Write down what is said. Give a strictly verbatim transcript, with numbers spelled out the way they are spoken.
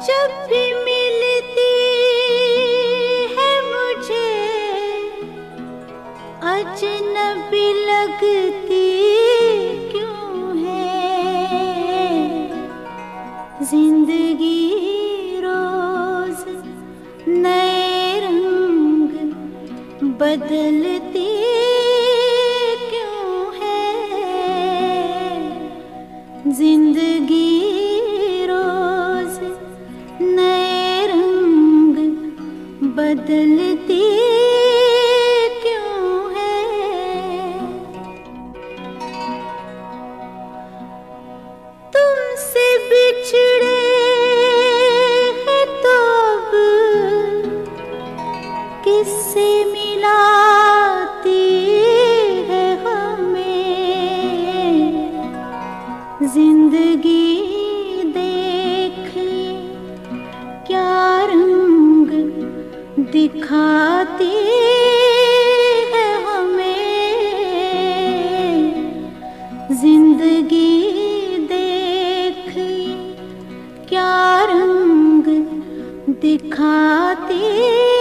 जब भी मिलती है मुझे अजनबी लगती क्यों है। जिंदगी रोज नए रंग बदलती क्यों है। जिंदगी रोज नए रंग बदलती क्यों है। तुमसे बिछड़े हैं तो अब किससे मिलाती है हमें। जिंदगी क्या रंग दिखाती है हमें। जिंदगी देख क्या रंग दिखाती